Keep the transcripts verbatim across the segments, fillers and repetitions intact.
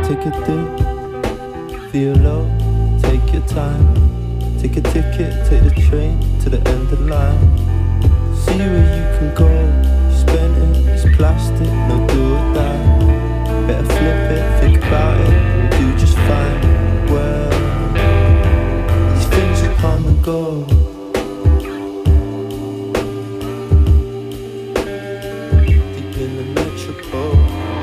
take a dip, feel low, take your time. Take a ticket, take the train to the end of the line. See where you can go, you spent it, it's plastic, no do or die. Better flip it, think about it, and do just fine. Well, these things will come and go. Deep in the metropole.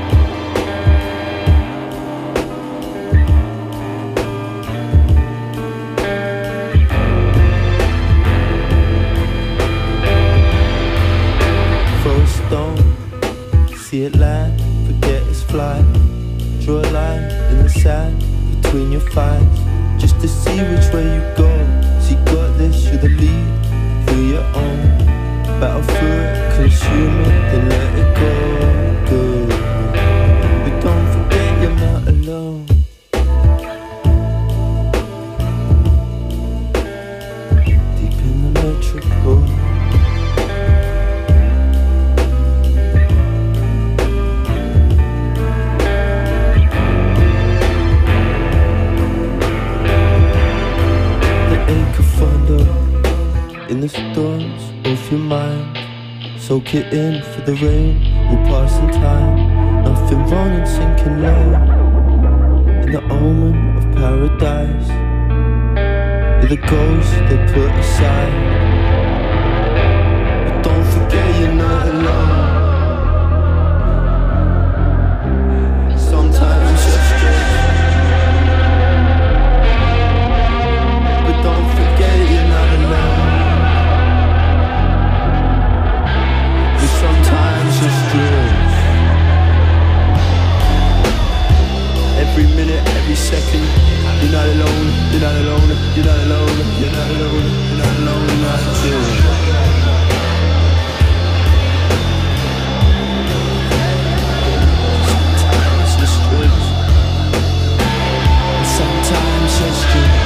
See it land, forget it's flight. Draw a line in the sand between your thighs, just to see which way you go. So you got this, you're the lead, feel your own. Battle through it, consume it, then let it go. Good, but don't forget you're not alone. Deep in the metropole. In the storms of your mind, soak it in for the rain will pass in time. Nothing wrong in sinking low in the omen of paradise. You're the ghost they put aside, but don't forget you're not alone. Sometimes it's just straight, but don't forget you're not alone. Sometimes it's true. Every minute, every second, you're not alone, you're not alone, you're not alone, you're not alone, you're not alone, you're not alone. Sometimes it's true. Sometimes it's true.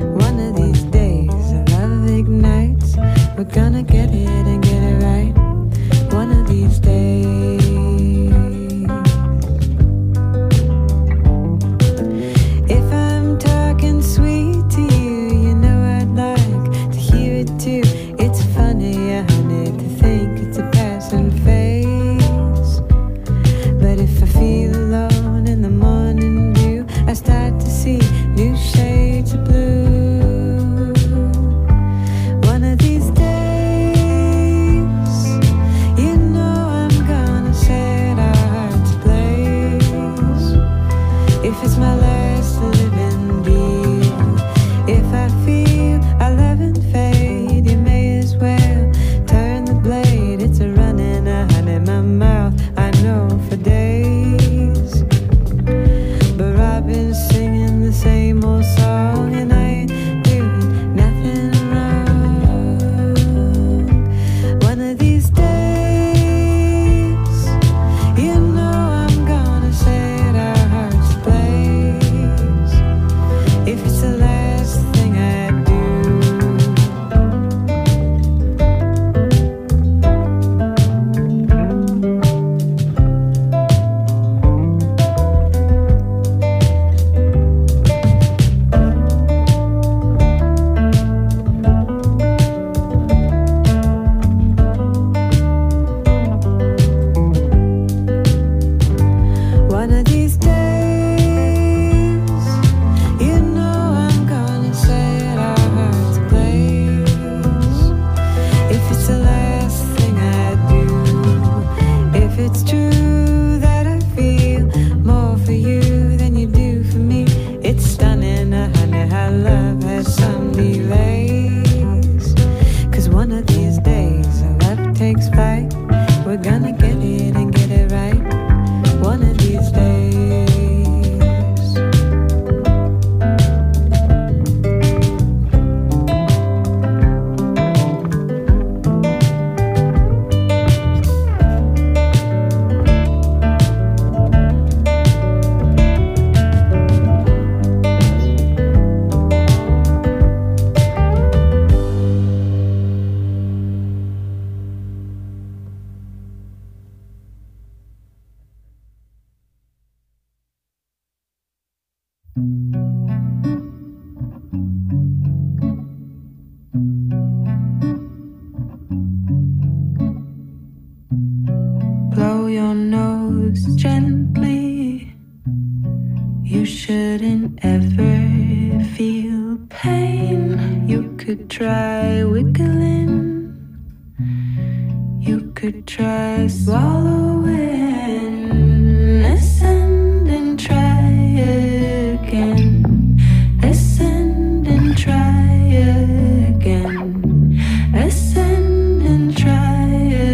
We're gonna get it and get it right. these days, our life takes flight. We're gonna get it and get it right. One of these days. Blow your nose gently. You shouldn't ever feel pain. You could try wiggling. You could try swallowing. Ascend and try again. Ascend and try again. Ascend and try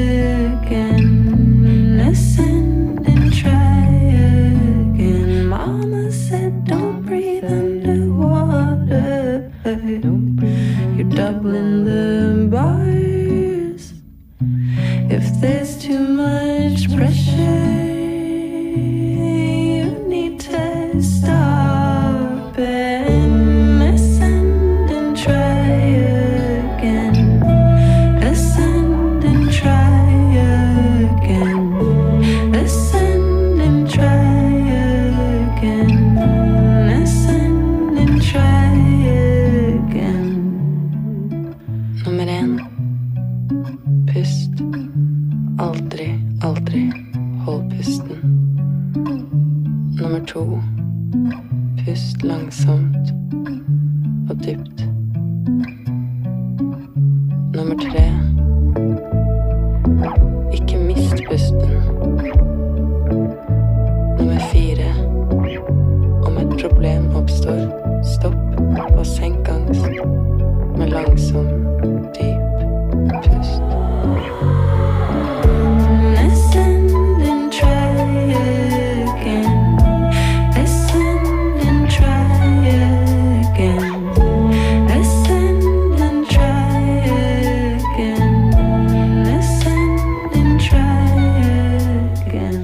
again. Ascend and try again. Mama said don't breathe underwater. You're doubling the bars. If there's too much pressure, you need to stop and ascend and try again. Ascend and try again. Ascend and try again. Ascend and try again. Nummer én. Pust. Aldri, aldri hold pusten. Nummer to. Pust langsomt og dypt. Nummer tre. Ikke mist pusten. Nummer fire. Om et problem oppstår, stopp og senk angst med langsom, dyp pust. Ascend and try again. Ascend and try again. Ascend and try again. Ascend and try again.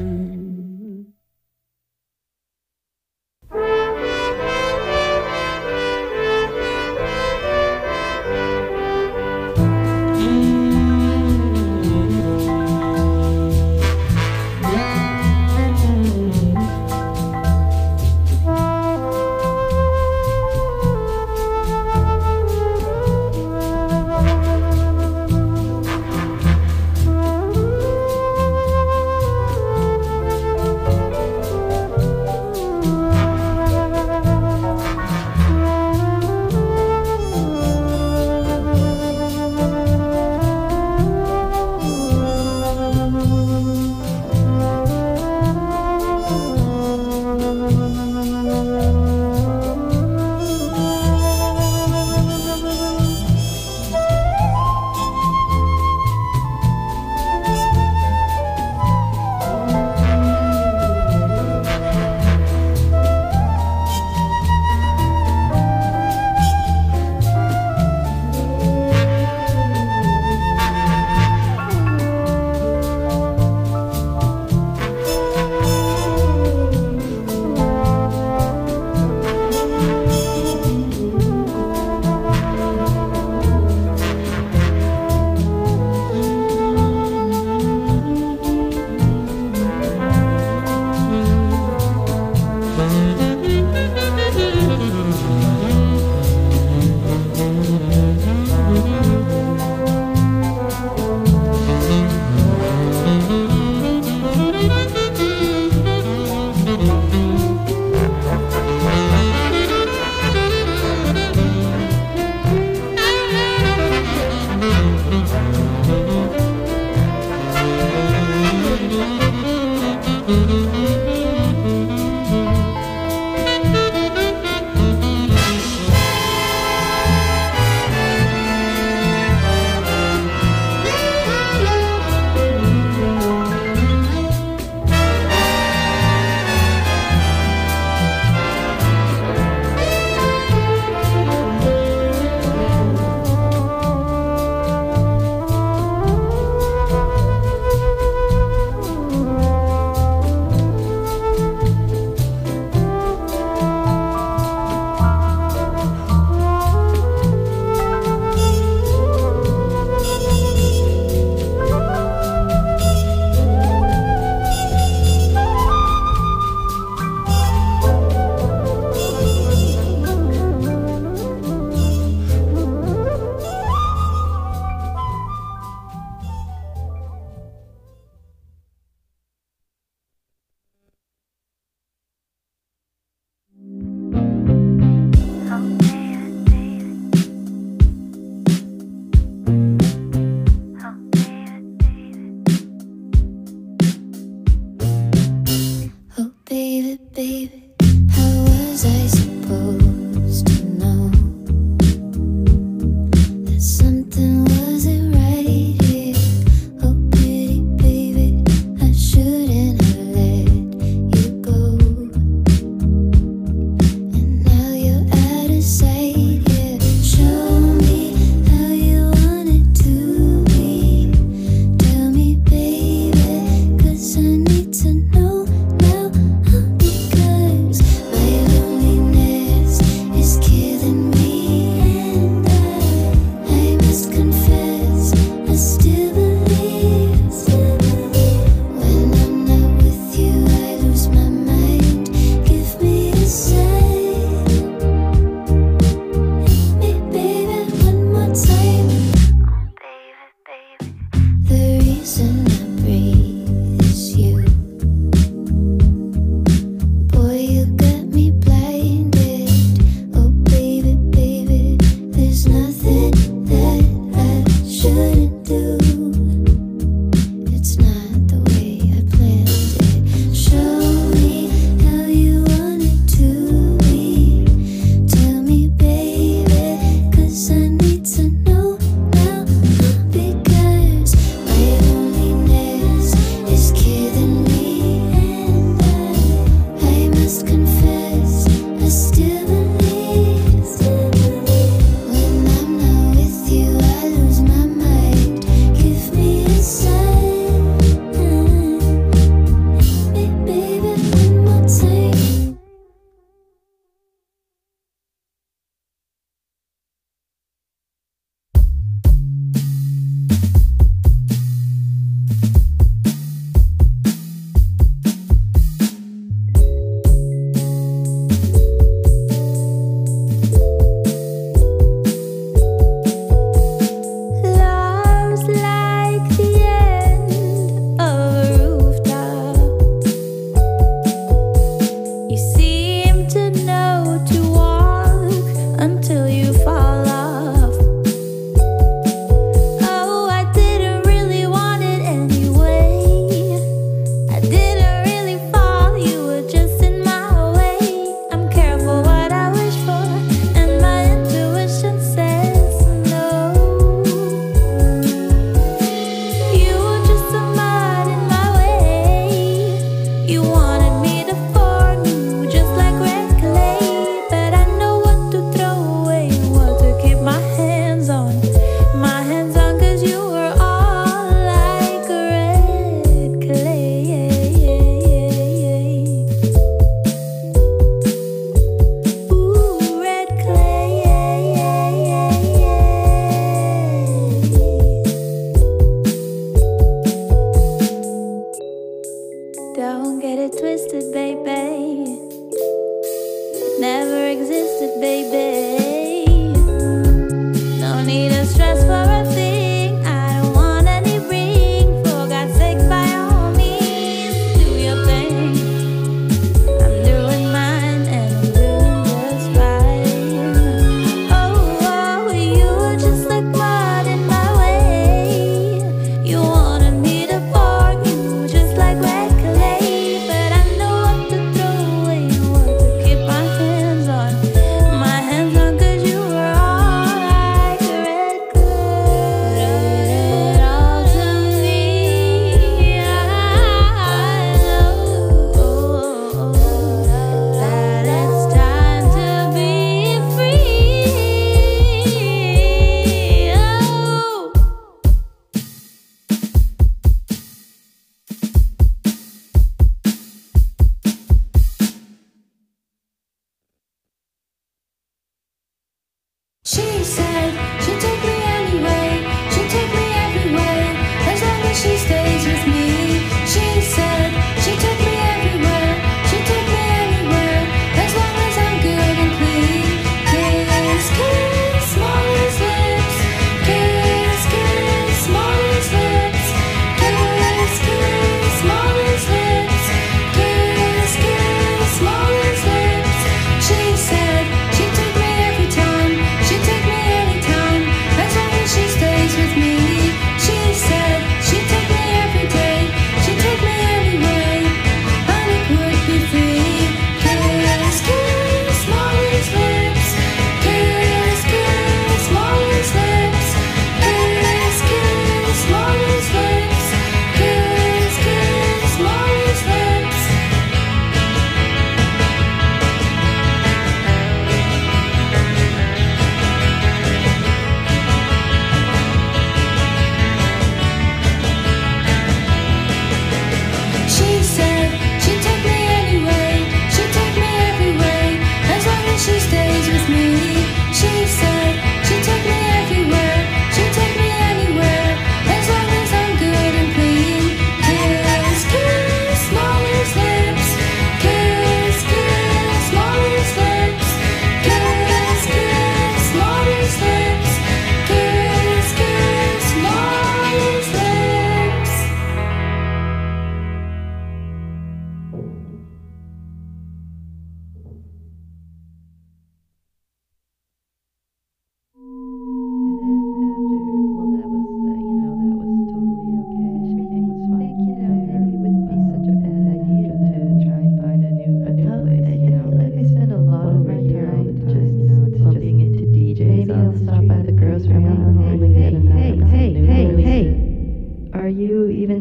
When I'm not with you, I lose my mind. Give me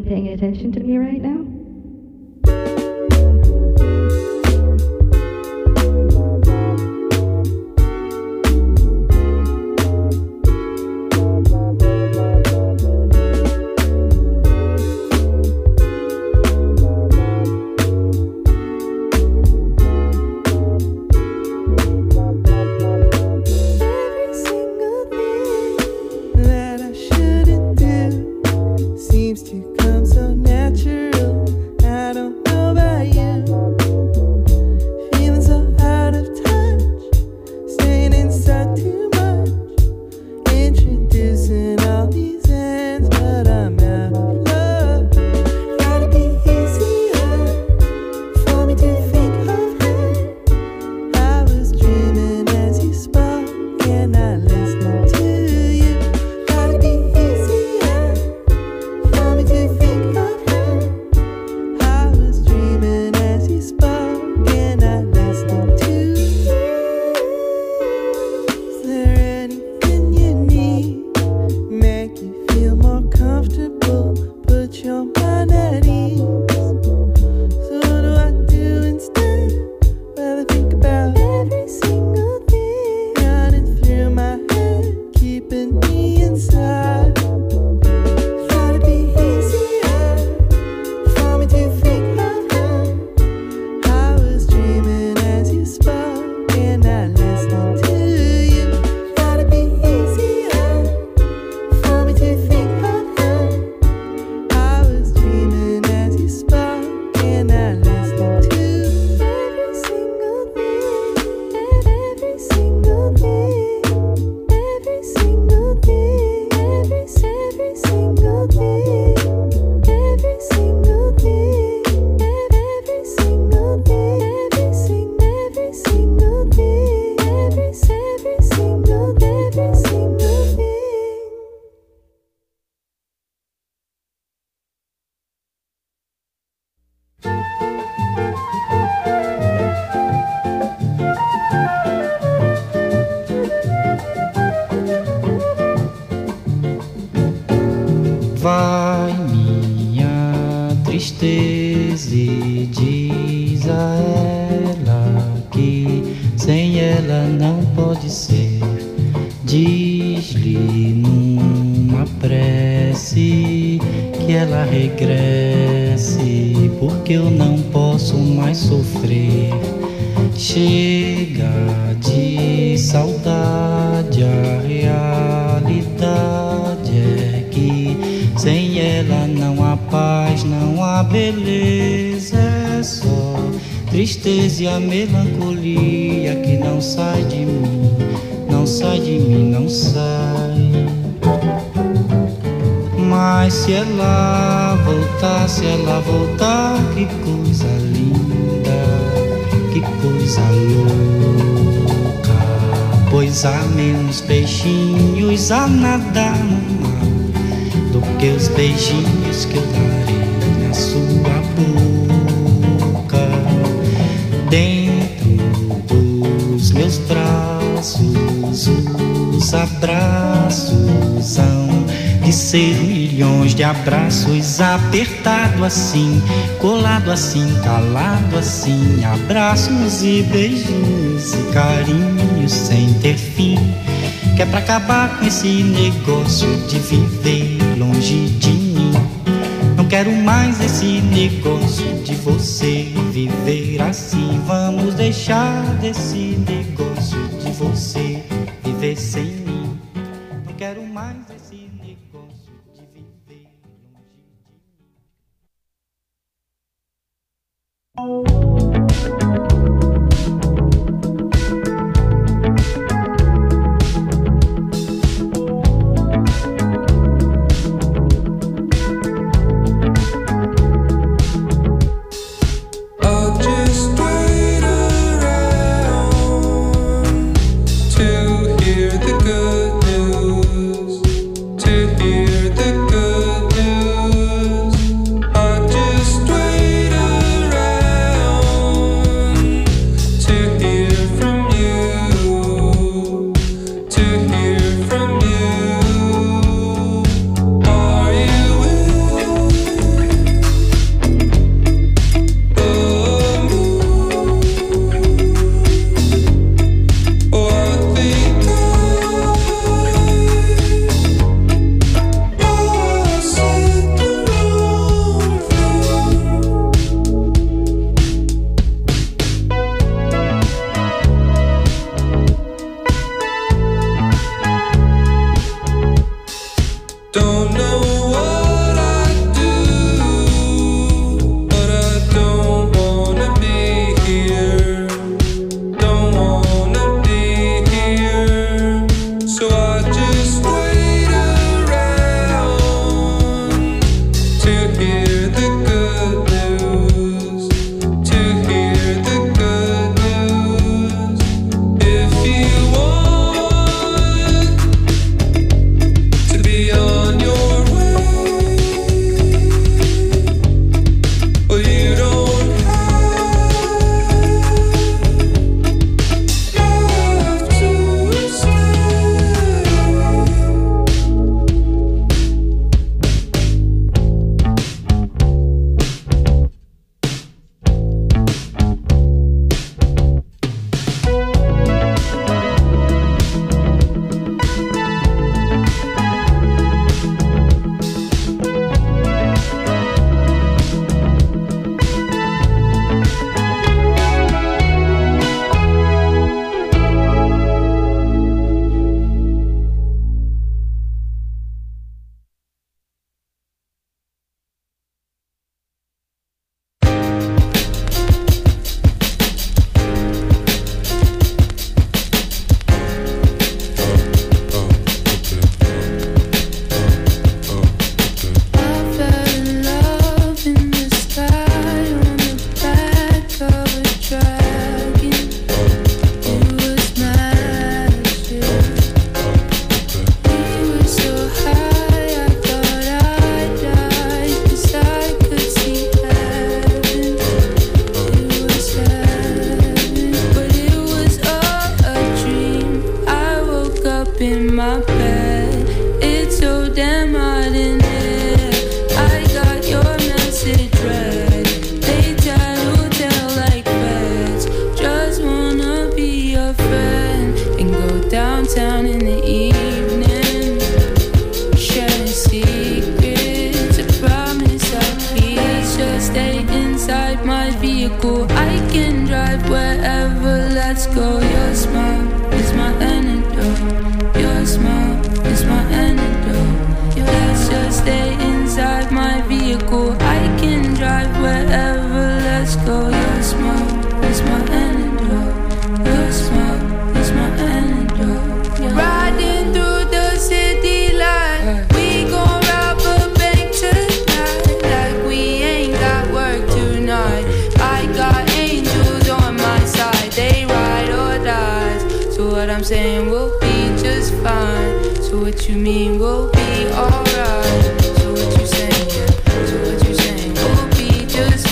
paying attention to me right now? Vai minha tristeza e diz a ela que sem ela não pode ser. Diz-lhe numa prece que ela regresse, porque eu não posso mais sofrer. Chega de saudade, a realidade é que sem ela não há paz, não há beleza, é só tristeza e a melancolia que não sai de mim, não sai de mim, não sai. Mas se ela voltar, se ela voltar, que coisa linda, que coisa louca, pois há menos peixinhos a nadar no mar do que os beijinhos que eu darei na sua boca. Dentro dos meus braços, os abraços hão de ser milhões de abraços, apertado assim, colado assim, calado assim, abraços e beijinhos e carinhos sem ter fim, que é pra acabar com esse negócio de viver longe de mim. Não quero mais esse negócio de você viver assim. Vamos deixar desse negócio de você viver sem mim. Não quero mais esse negócio de viver longe de mim. Hear the good news. vehicle. I can drive wherever, let's go. Your smile is my antidote. Your smile is my antidote. Let's just stay inside my vehicle. I can drive wherever, let's go. Your smile is my antidote. Your smile is my antidote. Yeah. Riding through the city light, we gon' rob a bank tonight, like we ain't got work tonight. I got angels on my side, they ride or die. So what I'm saying, we'll be just fine. So what you mean, we'll be alright. So what you saying, yeah. So what you saying, we'll be just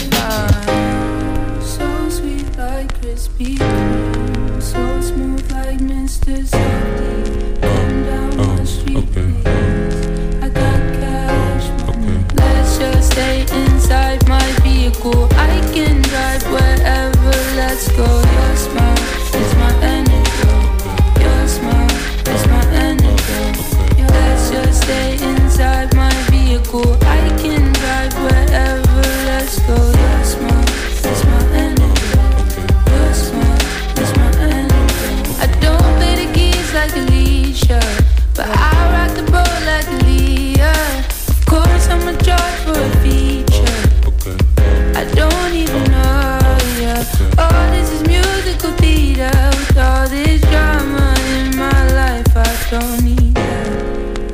fine. So sweet like Krispy Kreme, so smooth like Mister Softee. Come down Oh, the street, okay. please. I got cash money. Okay. Let's just stay inside my vehicle. I can drive wherever, let's go. Your smile is my antidote. Your smile is my antidote. Let's just stay inside my vehicle. I can drive wherever, let's go. Your smile is my antidote. Your smile is my antidote. I don't play the keys like Alicia, but I rock the boat like Aaliyah. Of course I'm a charge for a feature. Okay. I don't even know, yeah. All this is musical theater. With all this drama in my life, I don't need that.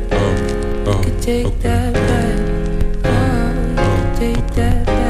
Oh, oh, Could take okay. that back. Oh, you could take that back.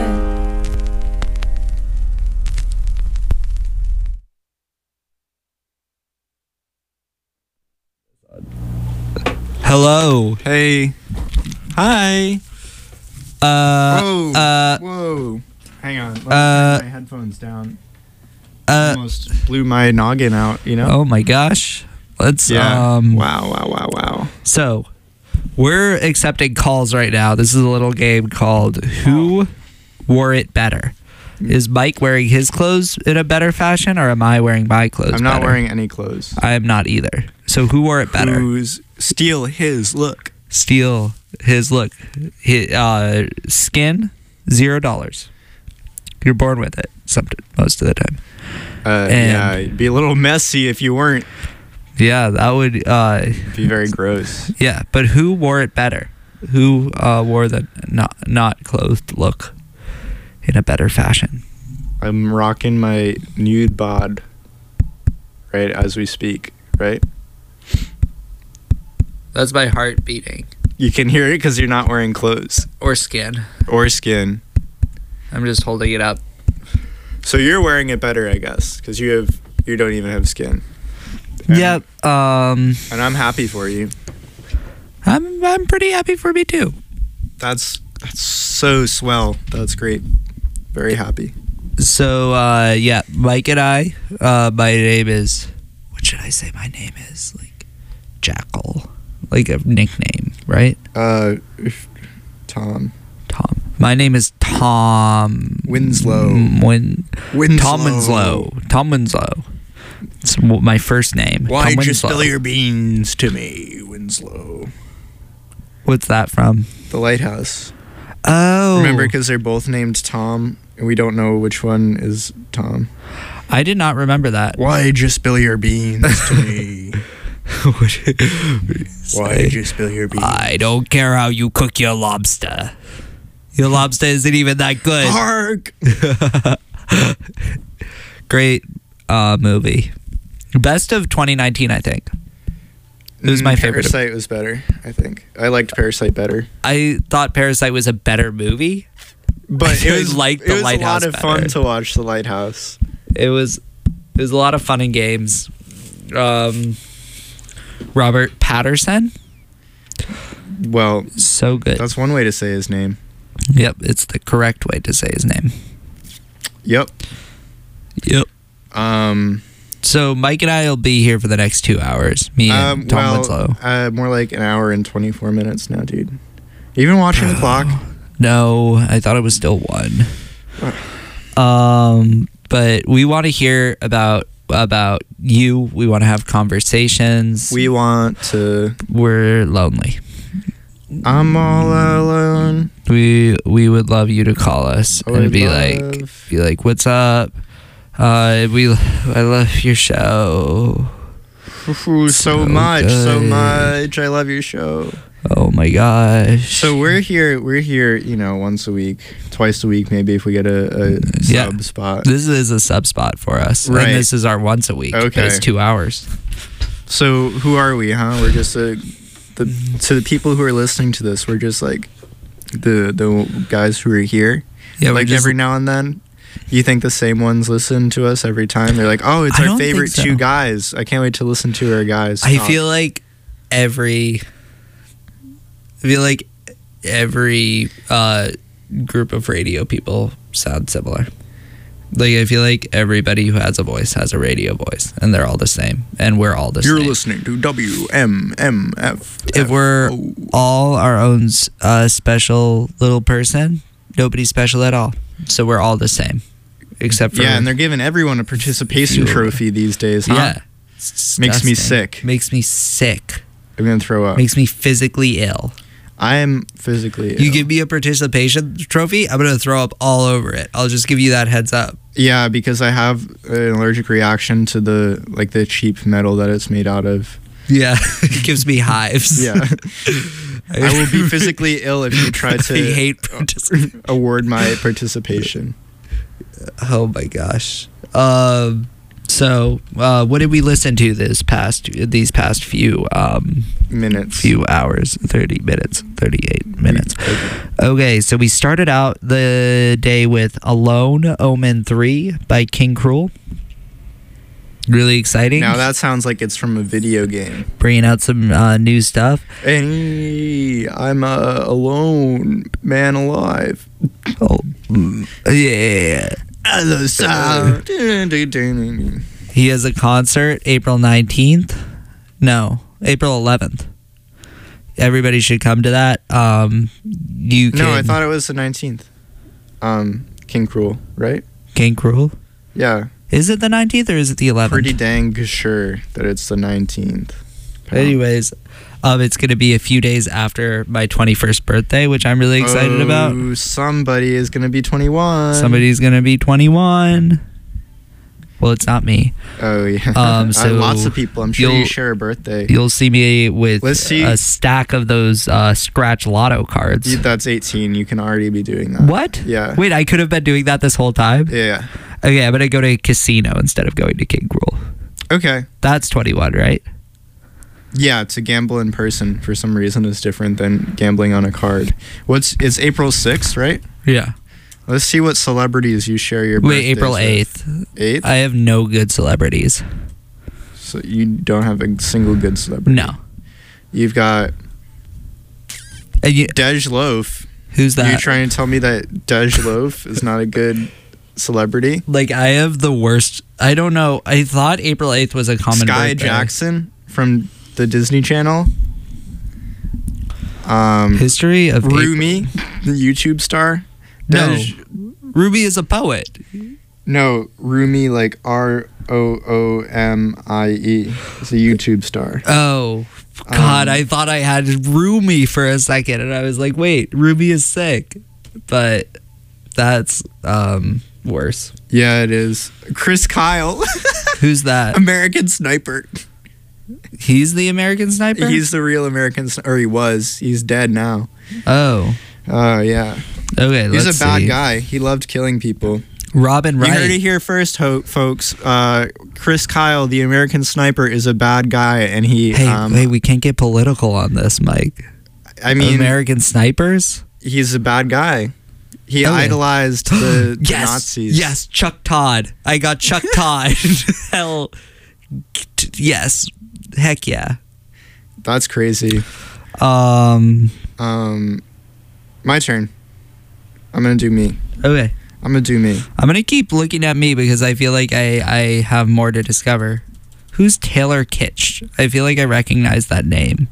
Hello. Hey. Hi. Uh, Whoa. uh, Whoa. Hang on. Let me uh, turn my headphones down. uh, Almost blew my noggin out, you know? oh my gosh. Let's, yeah. um, wow, wow, wow, wow. so we're accepting calls right now. This is a little game called Who Wore It Better? Is Mike wearing his clothes in a better fashion, or am I wearing my clothes I'm not better? wearing any clothes. I am not either. So who wore it better? Who's steal his look? Steal his look. His, uh, skin, zero dollars. You're born with it, some, most of the time. Uh, And- yeah, it'd be a little messy if you weren't. Yeah, that would, uh, It'd be very gross. yeah. But who wore it better? Who uh, wore the not not clothed look in a better fashion? I'm rocking my nude bod right as we speak, right? That's my heart beating. You can hear it because you're not wearing clothes Or skin. or skin. I'm just holding it up. So you're wearing it better, I guess, because you have you don't even have skin. And, Yep. Um, And I'm happy for you. I'm I'm pretty happy for me too. That's that's so swell. That's great. Very happy. So uh, yeah, Mike and I. Uh, my name is. What should I say? My name is like Jackal, like a nickname, right? Uh, Tom Tom. My name is Tom Winslow. Mm, Win. Winslow. Tom Winslow. Tom Winslow. It's w- my first name. Why'd Tom you Winslow. spill your beans to me, Winslow? What's that from? The Lighthouse. Oh, Remember, because they're both named Tom, and we don't know which one is Tom. I did not remember that. Why'd you spill your beans to me? Why'd you spill your beans? I don't care how you cook your lobster. Your lobster isn't even that good. Hark! Great uh, movie. Best of twenty nineteen, I think. It was my Mm, favorite. Parasite was better, I think. I liked Parasite better. I thought Parasite was a better movie. But I it was, liked it The was Lighthouse a lot of fun better. to watch The Lighthouse. It was it was a lot of fun and games. Um, Robert Patterson, Well, so good. that's one way to say his name. Yep, it's the correct way to say his name. Yep. Yep. Um, So Mike and I will be here for the next two hours. Me and um Tom well, Winslow. uh, more like an hour and twenty-four minutes now, dude. You even watching the clock? No, I thought it was still one. Um, but we want to hear about about you. We want to have conversations. We want to. We're lonely. I'm all alone. We we would love you to call us I and would be love- like be like, what's up? Uh, we I love your show. Ooh, so, So much, so good. much. I love your show. Oh my gosh. So we're here. We're here. You know, once a week, twice a week, maybe if we get a, a Yeah. sub spot. This is a sub spot for us. Right. And this is our once a week. but Okay. It's two hours. So who are we, huh? We're just a, the to the people who are listening to this. We're just like the the guys who are here. Yeah, we're like just- every now and then. You think the same ones listen to us every time? They're like, oh, it's I our don't think favorite so. two guys. I can't wait to listen to our guys. I talk." feel like every I feel like every uh, group of radio people sound similar. Like I feel like everybody who has a voice has a radio voice, and they're all the same, and we're all the You're same. listening to W M M F. If we're all our own s- uh, special little person, nobody's special at all. So we're all the same, except for Yeah, and they're giving everyone a participation Few. trophy these days, huh? yeah. It's Makes me disgusting. sick. Makes me sick. I'm gonna throw up. Makes me physically ill. I am physically You ill. give me a participation trophy, I'm gonna throw up all over it. I'll just give you that heads up. Yeah, because I have an allergic reaction to the like the cheap metal that it's made out of. Yeah, it gives me hives. Yeah. I will be physically ill if you try to I hate participation. award my participation. Oh my gosh. Um. So, uh, what did we listen to this past these past few um Minutes. few hours? Thirty minutes. Thirty-eight minutes. Okay, so we started out the day with Alone Omen three by King Cruel. Really exciting. Now that sounds like it's from a video game. Bringing out some uh, new stuff. Hey, I'm a alone man alive. Oh, mm, yeah. Hello, sound. He has a concert April nineteenth. No, April eleventh. Everybody should come to that. Um, you can. No, I thought it was the nineteenth. Um, King Cruel, right? King Cruel. Yeah. Is it the nineteenth or is it the eleventh? Pretty dang sure that it's the nineteenth. Anyways, um, it's going to be a few days after my twenty-first birthday, which I'm really excited about. Oh, somebody is going to be twenty-one. Somebody's going to be twenty-one. Well, it's not me. Oh, yeah. Um, Uh, so lots of people. I'm sure you you'll- share a birthday. You'll see me with Let's see. a stack of those uh, scratch lotto cards. You- That's eighteen. You can already be doing that. What? Yeah. Wait, I could have been doing that this whole time? Yeah. Okay, I'm going to go to a casino instead of going to King Cruel. Okay. That's twenty-one, right? Yeah, to gamble in person for some reason is different than gambling on a card. What's it's April sixth, right? Yeah. Let's see what celebrities you share your Wait, birthdays April with. eighth. eighth? I have no good celebrities. So you don't have a single good celebrity? No. You've got And you, Dej Loaf. who's that? Are you trying to tell me that Dej Loaf is not a good celebrity? Like, I have the worst. I don't know. I thought April eighth was a common Sky birthday. Jackson from the Disney Channel. Um, History of April. Rumi, the YouTube star. No. Dej- Ruby is a poet. No, Rumi, like R O O M I E. It's a YouTube star. Oh, God. Um, I thought I had Rumi for a second. And I was like, wait, Ruby is sick. But that's um, worse. Yeah, it is. Chris Kyle, Who's that? American Sniper. He's the American Sniper? He's the real American, sni- or he was. He's dead now. Oh. Oh, yeah. Okay, He's let's a bad see. guy. He loved killing people. Robin Wright. You heard it here first, ho- folks. Uh, Chris Kyle, the American Sniper, is a bad guy, and he. Hey, um, hey, we can't get political on this, Mike. I mean, American snipers? he's a bad guy. He Okay. idolized the, the Yes, Nazis. yes, Chuck Todd. I got Chuck Todd. Hell, t- yes, heck yeah. That's crazy. Um, Um, my turn. I'm gonna do me. okay, I'm gonna do me. I'm gonna keep looking at me because I feel like I I have more to discover. Who's Taylor Kitsch? I feel like I recognize that name.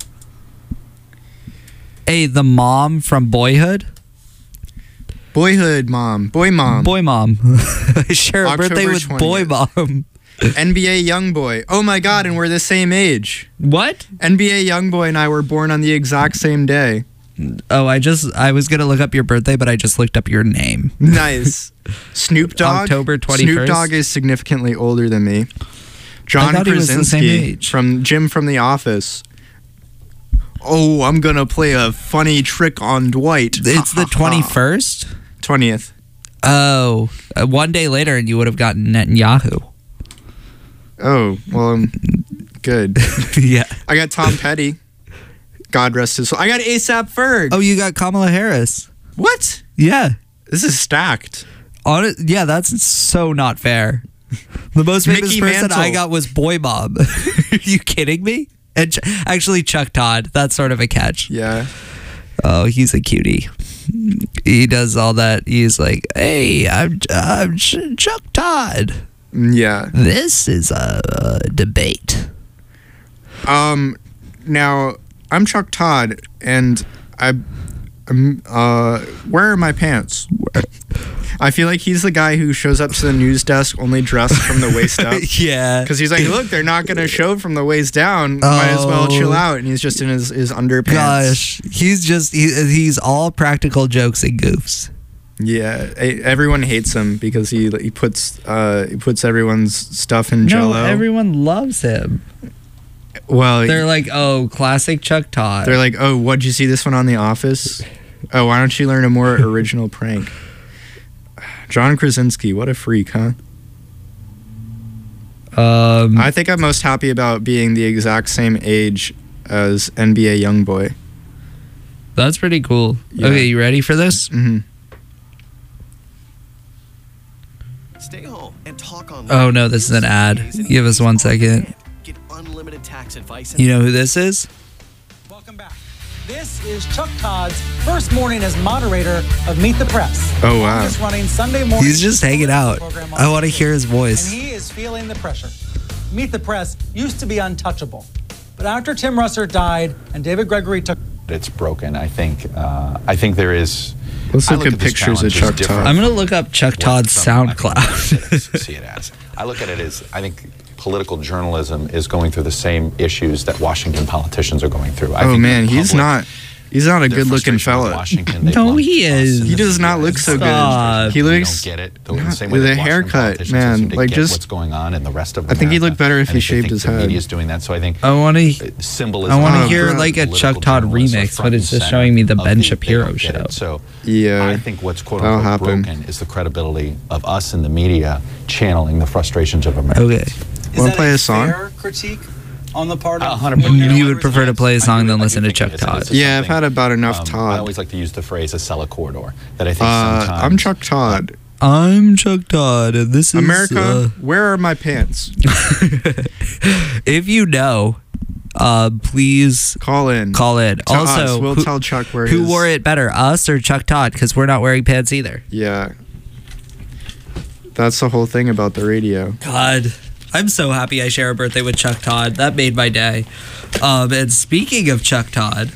Hey, the mom from Boyhood. Boyhood mom, boy mom, Boy mom. I share a October birthday with Boy Mom. N B A young boy. Oh my God, and we're the same age. What? N B A young boy and I were born on the exact same day. Oh, I just I was gonna look up your birthday, but I just looked up your name. Nice. Snoop Dogg. October twenty-first. Snoop Dogg is significantly older than me. John thought he was the same Krasinski age. from Jim from The Office. Oh, I'm gonna play a funny trick on Dwight. It's the twenty-first? twentieth. Oh, uh, one day later, and you would have gotten Netanyahu. Oh, well, um, good. Yeah. I got Tom Petty. God rest his soul. I got ASAP Ferg. Oh, you got Kamala Harris. What? Yeah. This is stacked. On it, yeah, that's so not fair. The most famous Mickey person Mantle. I got was Boy Mom. Are you kidding me? And Ch- actually, Chuck Todd. That's sort of a catch. Yeah. Oh, he's a cutie. He does all that. He's like, hey, I'm, I'm Ch- Chuck Todd. Yeah. This is a, a debate. Um, now I'm Chuck Todd, and I, I'm, uh, where are my pants? I feel like he's the guy who shows up to the news desk only dressed from the waist up. Yeah. Because he's like, look, they're not going to show from the waist down. Might as well chill out. And he's just in his, his underpants. Gosh, he's just, he, he's all practical jokes and goofs. Yeah, e- everyone hates him because he he puts uh he puts everyone's stuff in No, Jell-O. everyone loves him. well, They're like, oh, classic Chuck Todd. they're like, oh, what'd you see this one on The Office? Oh, why don't you learn a more original prank? John Krasinski, what a freak, huh? um, I think I'm most happy about being the exact same age as N B A YoungBoy. that's pretty cool. Yeah. Okay, you ready for this? Mm-hmm. Stay home and talk online. Oh, no, this is an ad. Give us one second. Get unlimited tax advice. And You know who this is? Welcome back. This is Chuck Todd's first morning as moderator of Meet the Press. Oh, wow. Longest running Sunday morning. He's just hanging out. program on I want to T V. hear his voice. And he is feeling the pressure. Meet the Press used to be untouchable. But after Tim Russert died and David Gregory took It's broken. I think. Uh, I think there is. Let's I look look at this pictures of challenge as Chuck different Todd. I'm going to look up Chuck Todd's from, I think, SoundCloud. see it as. I look at it as I think political journalism is going through the same issues that Washington politicians are going through. I Oh think man, the he's public, not. He's not a their good-looking frustration with fella. Washington, they've No, lumped he us is. in He the does not media look as so Stop. good. He we looks. don't get it. The, the not- same way the that Washington haircut, politicians man, seem to like, get just- what's going on in the rest of I think he'd look America. better if I he think they shaved think his the head. media's doing that, so I think I want to. uh, symbolism. I want to Oh, hear bro. like a political Chuck Todd journalists are remix, front but and it's just center showing me the of Ben they Shapiro don't get show. it. So Yeah. I think what's quote That'll unquote happen. broken is the credibility of us in the media channeling the frustrations of Americans. Okay. Is Wanna that play a a song? fair critique on the part of one hundred percent. You would prefer to play a song than listen to Chuck Todd. Yeah, I've had about enough Um, Todd. I always like to use the phrase "a sell a corridor." That I think Uh, sometimes I'm Chuck Todd. I'm Chuck Todd, and this is America, uh, where are my pants? if you know, uh, please call in. Call in. To also, us. We'll who, tell Chuck where who his- wore it better, us or Chuck Todd? Because we're not wearing pants either. Yeah. That's the whole thing about the radio. God, I'm so happy I share a birthday with Chuck Todd. That made my day. Um, and speaking of Chuck Todd,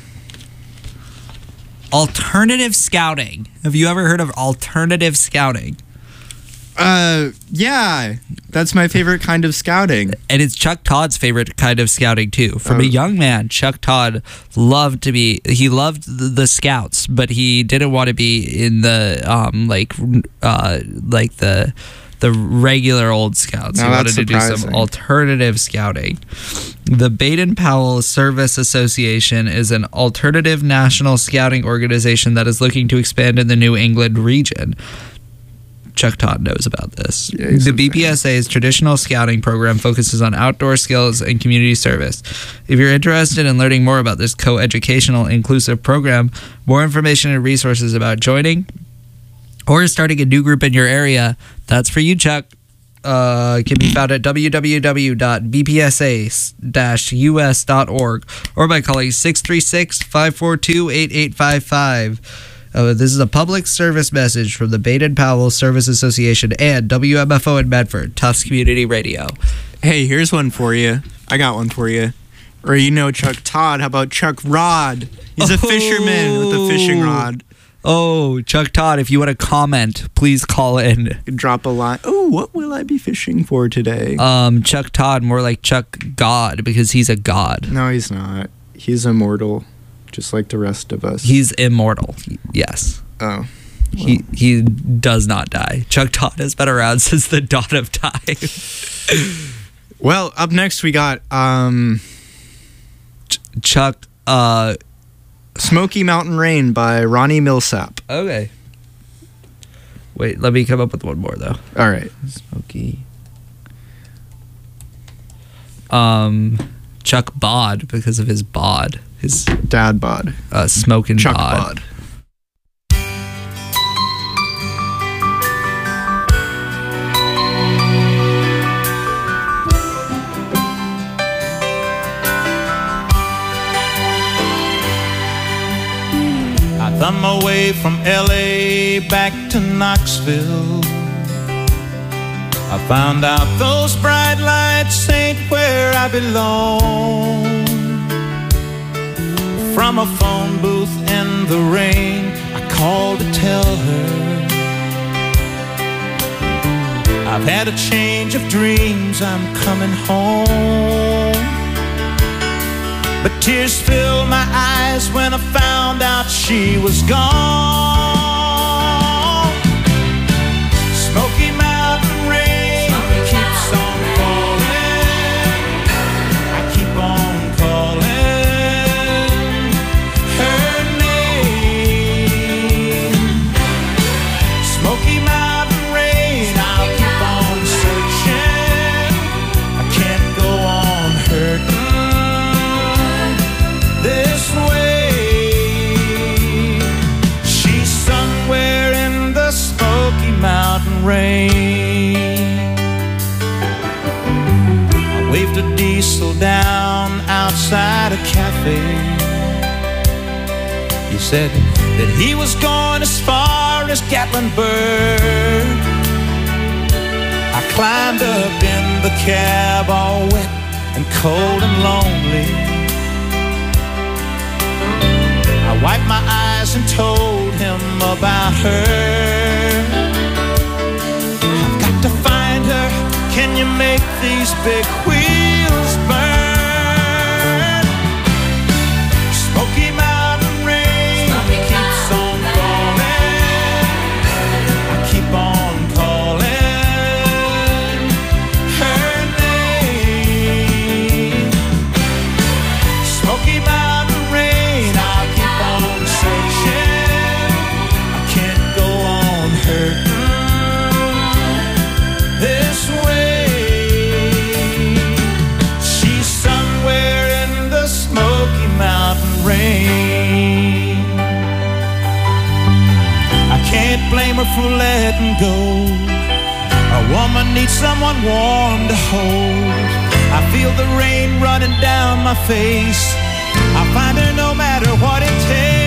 alternative scouting. Have you ever heard of alternative scouting? Uh, yeah. That's my favorite kind of scouting. And it's Chuck Todd's favorite kind of scouting too. From Oh. a young man, Chuck Todd loved to be, he loved the, the scouts, but he didn't want to be in the, um, like, uh, like the, the regular old scouts. Now he wanted that's to do some surprising. alternative scouting. The Baden-Powell Service Association is an alternative national scouting organization that is looking to expand in the New England region. Chuck Todd knows about this. Yeah, he's the a B P S A's traditional scouting program focuses on outdoor skills and community service. If you're interested in learning more about this co-educational inclusive program, more information and resources about joining or starting a new group in your area, that's for you, Chuck. Uh, can be found at w w w dot b p s a dash u s dot org or by calling six three six, five four two, eight eight five five. Uh, this is a public service message from the Baden-Powell Service Association and W M F O in Medford, Tufts Community Radio. Hey, here's one for you. I got one for you. Or you know Chuck Todd. How about Chuck Rod? He's a fisherman with a fishing rod. Oh, Chuck Todd, if you want to comment, please call in. Drop a line. Oh, what will I be fishing for today? Um, Chuck Todd, more like Chuck God, because he's a god. No, he's not. He's immortal, just like the rest of us. He's immortal. Yes. Oh. He he does not die. Chuck Todd has been around since the dawn of time. Well, up next we got um, Ch- Chuck uh, Smoky Mountain Rain by Ronnie Millsap. Okay. Wait, let me come up with one more though. All right. Smoky. Um, Chuck Bod because of his bod, his Dad bod. uh, smoking Chuck bod. bod. I thumb my way from L A back to Knoxville. I found out those bright lights ain't where I belong. From a phone booth in the rain, I called to tell her I've had a change of dreams, I'm coming home. But tears filled my eyes when I found out she was gone. Smoky Mountain rain keeps on falling. I keep on calling her name. Smoky Mountain rain, I'll keep on searching. I can't go on hurting this way. She's somewhere in the Smoky Mountain rain. I waved a diesel down outside a cafe. He said that he was going as far as Gatlinburg. I climbed up in the cab all wet and cold and lonely. I wiped my eyes and told him about her. I've got to find her. Can you make these big wheels burn? Smoky Mountain rain keeps on falling. I keep on calling her name. Smoky Mountain rain, I'll keep on searching. I can't go on hurting this way. can't blame her for letting go. A woman needs someone warm to hold. I feel the rain running down my face. I find her no matter what it takes.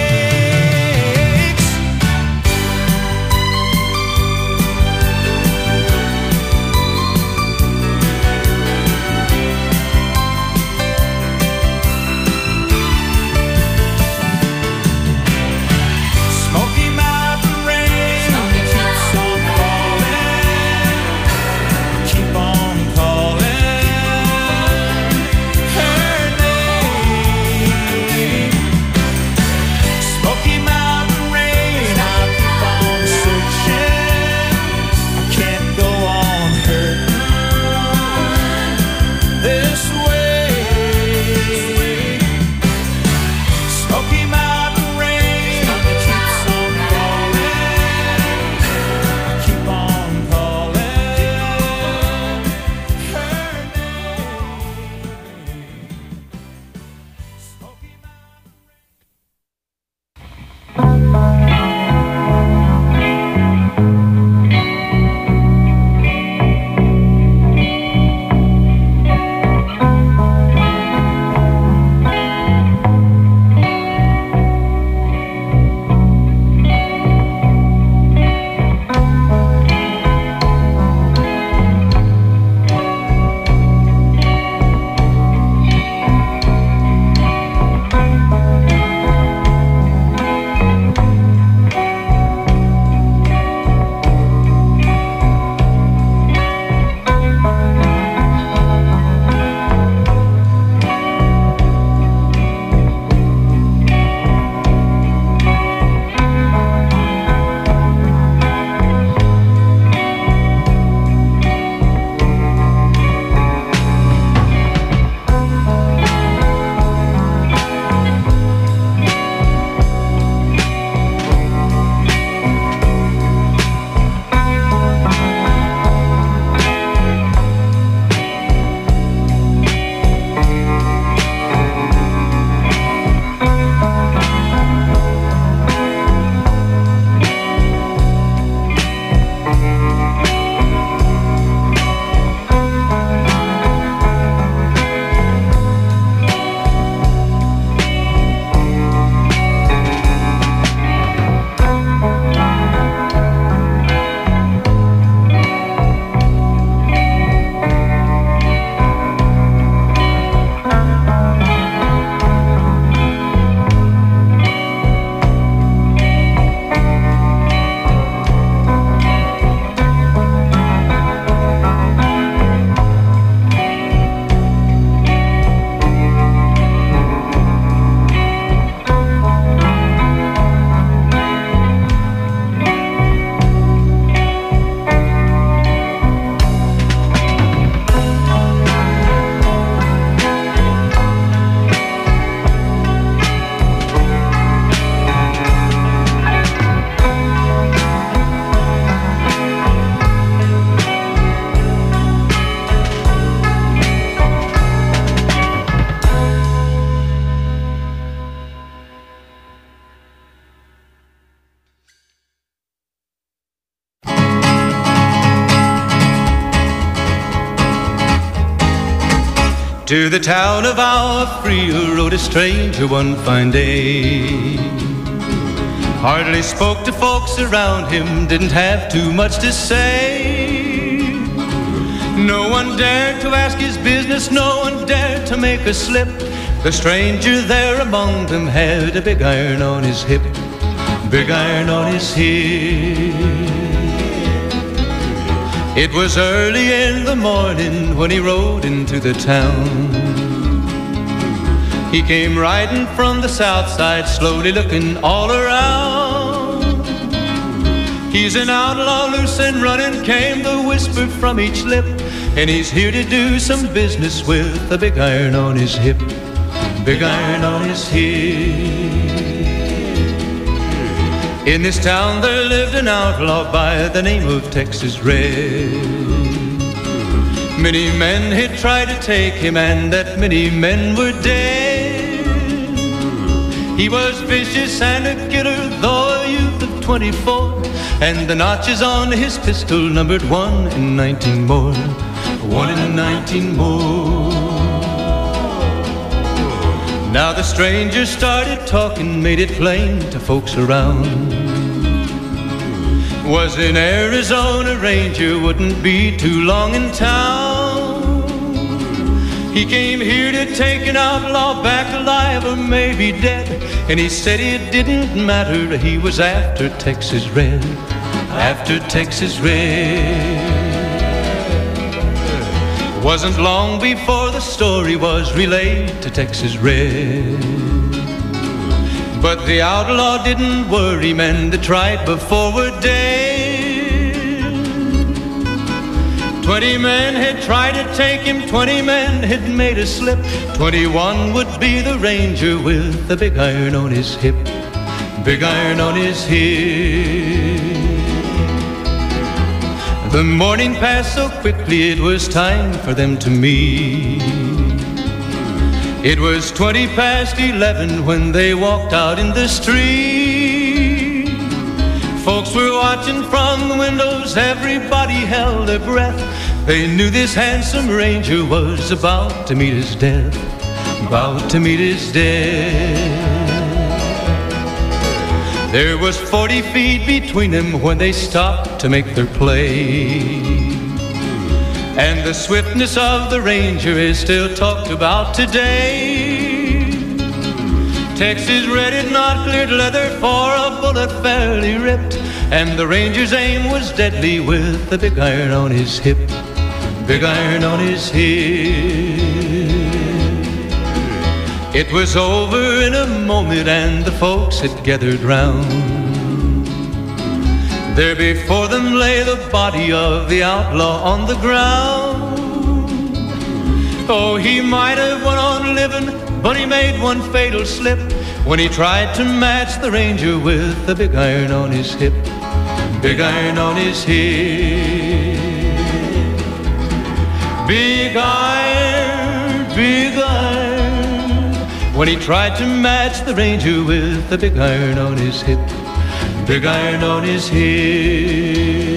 To the town of our Frio rode a stranger one fine day. Hardly spoke to folks around him, didn't have too much to say. No one dared to ask his business, no one dared to make a slip. The stranger there among them had a big iron on his hip, big iron on his hip. It was early in the morning when he rode into the town. He came riding from the south side, slowly looking all around. He's an outlaw, loose and running, came the whisper from each lip, and he's here to do some business with a big iron on his hip, big iron on his hip. In this town there lived an outlaw by the name of Texas Red. Many men had tried to take him, and that many men were dead. He was vicious and a killer, though a youth of twenty-four, and the notches on his pistol numbered one in nineteen more, one in nineteen more. Now the stranger started talking, made it plain to folks around. Was in Arizona Ranger, wouldn't be too long in town. He came here to take an outlaw back alive or maybe dead, and he said it didn't matter, he was after Texas Red, after Texas Red. Wasn't long before the story was relayed to Texas Red. But the outlaw didn't worry, men that tried before were dead. Twenty men had tried to take him, twenty men had made a slip. Twenty-one would be the Ranger with the big iron on his hip, big iron on his hip. The morning passed so quickly, it was time for them to meet. It was twenty past eleven when they walked out in the street. Folks were watching from the windows, everybody held their breath. They knew this handsome Ranger was about to meet his death, about to meet his death. There was forty feet between them when they stopped to make their play. And the swiftness of the Ranger is still talked about today. Texas Red had not cleared leather for a bullet fairly ripped, and the Ranger's aim was deadly with the big iron on his hip, big iron on his hip. It was over in a moment and the folks had gathered round. There before them lay the body of the outlaw on the ground. Oh, he might have went on living, but he made one fatal slip when he tried to match the Ranger with the big iron on his hip, big iron on his hip. Big iron, big iron, when he tried to match the Ranger with the big iron on his hip, big iron on his hip.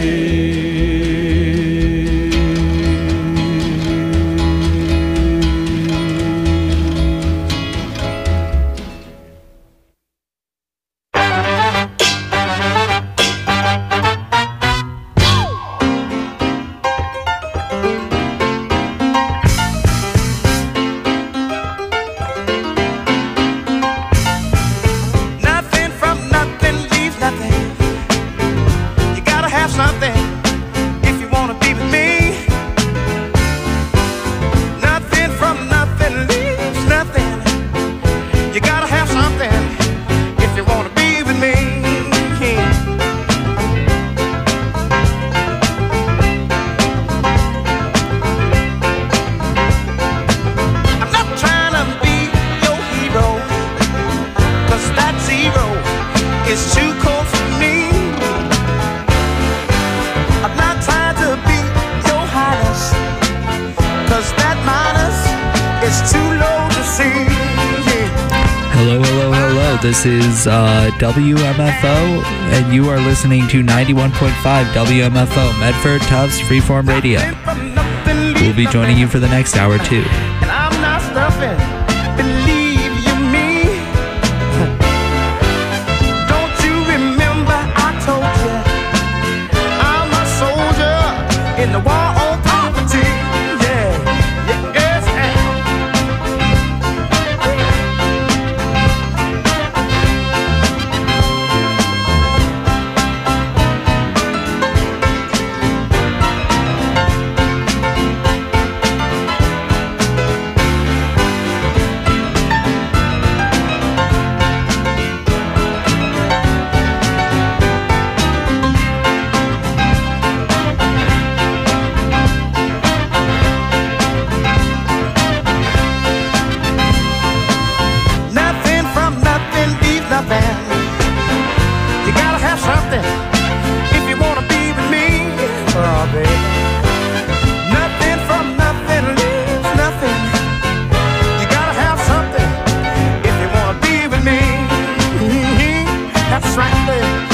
This is uh, W M F O, and you are listening to ninety-one point five W M F O, Medford Tufts Freeform Radio. We'll be joining you for the next hour, too. And I'm not stuffing.